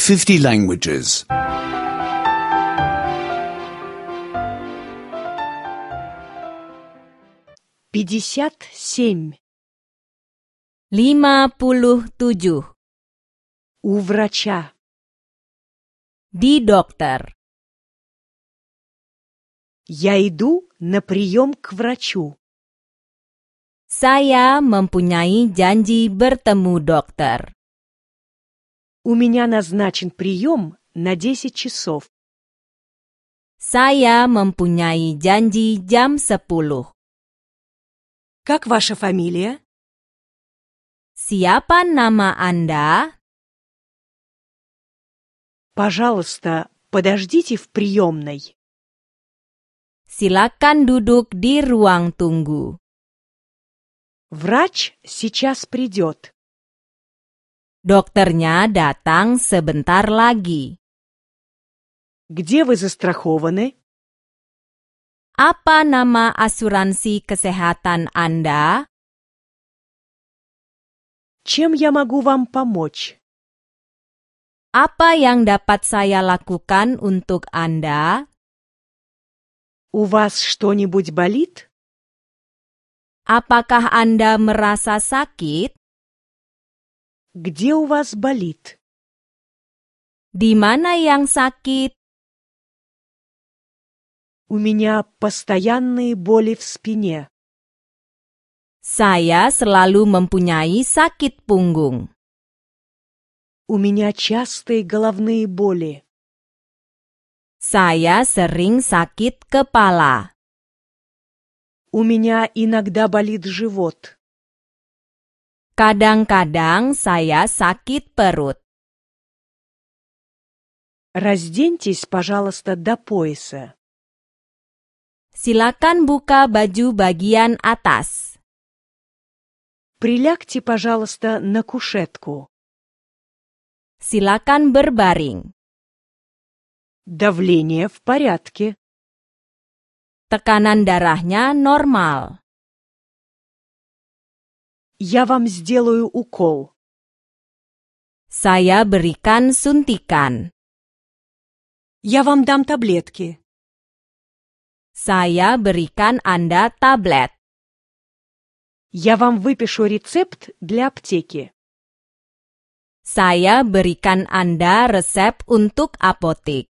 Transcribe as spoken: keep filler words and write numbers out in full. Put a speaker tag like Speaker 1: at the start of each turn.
Speaker 1: fifty languages.
Speaker 2: пятьдесят семь.
Speaker 3: lima puluh tujuh.
Speaker 2: У врача.
Speaker 3: Di dokter.
Speaker 2: Я иду на прием к врачу.
Speaker 3: Saya mempunyai janji bertemu dokter.
Speaker 2: У меня назначен прием на десять часов.
Speaker 3: Saya mempunyai janji jam sepuluh.
Speaker 2: Как ваша фамилия?
Speaker 3: Siapa nama Anda?
Speaker 2: Пожалуйста, подождите в приемной.
Speaker 3: Silakan duduk di ruang tunggu.
Speaker 2: Врач сейчас придет.
Speaker 3: Dokternya datang sebentar lagi.
Speaker 2: Где вы застрахованы?
Speaker 3: Apa nama asuransi kesehatan Anda?
Speaker 2: Чем я могу вам помочь?
Speaker 3: Apa yang dapat saya lakukan untuk Anda?
Speaker 2: У вас что-нибудь болит?
Speaker 3: Apakah Anda merasa sakit?
Speaker 2: Где у вас болит?
Speaker 3: Di mana yang sakit?
Speaker 2: У меня постоянные боли в спине.
Speaker 3: Saya selalu mempunyai sakit punggung.
Speaker 2: У меня частые головные боли.
Speaker 3: Saya sering sakit kepala.
Speaker 2: У меня иногда болит живот.
Speaker 3: Kadang-kadang saya sakit perut.
Speaker 2: Разденьтесь, пожалуйста, до пояса.
Speaker 3: Silakan buka baju bagian atas.
Speaker 2: Прилягте, пожалуйста, на кушетку.
Speaker 3: Silakan berbaring.
Speaker 2: Давление в порядке.
Speaker 3: Tekanan darahnya normal.
Speaker 2: Я вам сделаю укол.
Speaker 3: Saya berikan suntikan.
Speaker 2: Я вам дам таблетки.
Speaker 3: Saya berikan Anda tablet.
Speaker 2: Я вам выпишу рецепт для аптеки.
Speaker 3: Saya berikan Anda resep untuk apotik.